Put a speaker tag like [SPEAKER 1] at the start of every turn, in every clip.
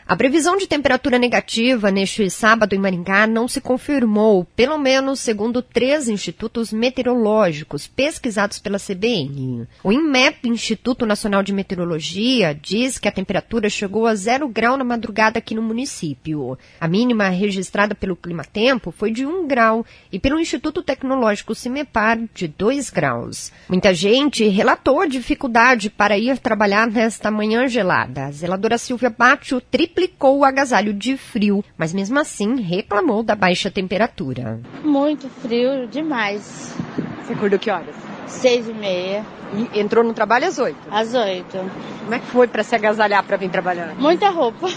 [SPEAKER 1] A previsão de temperatura negativa neste sábado em Maringá não se confirmou, pelo menos segundo 3 institutos meteorológicos pesquisados pela CBN. O INMET, Instituto Nacional de Meteorologia, diz que a temperatura chegou a 0 grau na madrugada aqui no município. A mínima registrada pelo Climatempo foi de 1 grau e pelo Instituto Tecnológico CIMEPAR de 2 graus. Muita gente relatou dificuldade para ir trabalhar nesta manhã gelada. A zeladora Silvia Bátio triplicou o agasalho de frio, mas mesmo assim reclamou da baixa temperatura.
[SPEAKER 2] Muito frio demais.
[SPEAKER 3] Você acordou que horas?
[SPEAKER 2] 6h30.
[SPEAKER 3] E entrou no trabalho às 8?
[SPEAKER 2] Às 8.
[SPEAKER 3] Como é que foi para se agasalhar para vir trabalhar?
[SPEAKER 2] Muita roupa.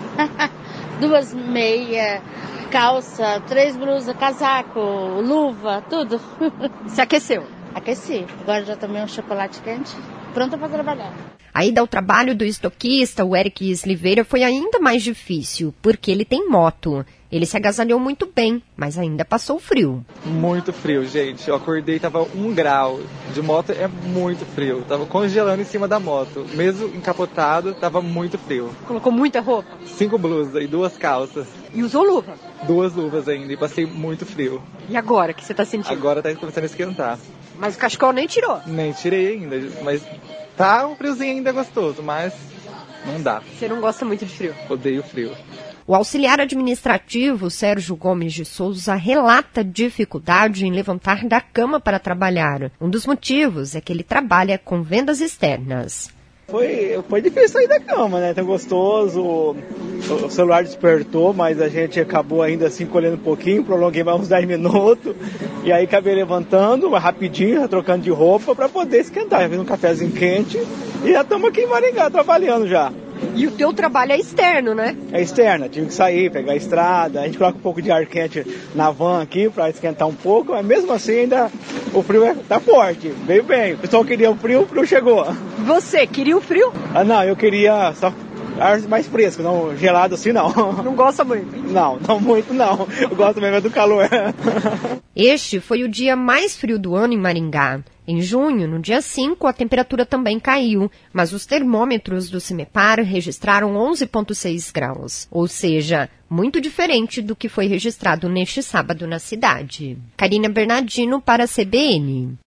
[SPEAKER 2] 2 meias, calça, 3 blusas, casaco, luva, tudo.
[SPEAKER 3] Se aqueceu?
[SPEAKER 2] Aqueci. Agora já tomei um chocolate quente, pronta para trabalhar.
[SPEAKER 1] A ida ao trabalho do estoquista, o Eric Sliveira, foi ainda mais difícil, porque ele tem moto. Ele se agasalhou muito bem, mas ainda passou frio.
[SPEAKER 4] Muito frio, gente. Eu acordei e tava 1 grau. De moto é muito frio. Tava congelando em cima da moto. Mesmo encapotado, tava muito frio.
[SPEAKER 3] Colocou muita roupa?
[SPEAKER 4] 5 blusas e 2 calças.
[SPEAKER 3] E usou luva?
[SPEAKER 4] 2 luvas ainda e passei muito frio.
[SPEAKER 3] E agora, o que você tá sentindo?
[SPEAKER 4] Agora tá começando a esquentar.
[SPEAKER 3] Mas o cachecol nem tirou?
[SPEAKER 4] Nem tirei ainda, mas tá um friozinho ainda gostoso, mas não dá.
[SPEAKER 3] Você não gosta muito de frio?
[SPEAKER 4] Odeio frio.
[SPEAKER 1] O auxiliar administrativo, Sérgio Gomes de Souza, relata dificuldade em levantar da cama para trabalhar. Um dos motivos é que ele trabalha com vendas externas.
[SPEAKER 5] Foi difícil sair da cama, né? Tão gostoso, o celular despertou, mas a gente acabou ainda assim colhendo um pouquinho, prolonguei mais uns 10 minutos, e aí acabei levantando, rapidinho, trocando de roupa para poder esquentar. Já fiz um cafezinho quente e já estamos aqui em Maringá trabalhando já.
[SPEAKER 3] E o teu trabalho é externo, né?
[SPEAKER 5] É externa, tive que sair, pegar a estrada, a gente coloca um pouco de ar quente na van aqui para esquentar um pouco, mas mesmo assim ainda o frio tá forte, veio bem. O pessoal queria o frio chegou.
[SPEAKER 3] Você queria o frio?
[SPEAKER 5] Não, eu queria só ar mais fresco, não gelado assim não.
[SPEAKER 3] Não gosta muito?
[SPEAKER 5] Não muito não, eu gosto mesmo do calor.
[SPEAKER 1] Este foi o dia mais frio do ano em Maringá. Em junho, no dia 5, a temperatura também caiu, mas os termômetros do CIMEPAR registraram 11,6 graus, ou seja, muito diferente do que foi registrado neste sábado na cidade. Karina Bernardino para a CBN.